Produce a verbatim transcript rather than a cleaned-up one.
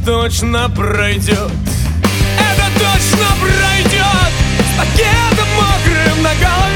точно пройдет. Это точно пройдет. С пакетом мокрым на голове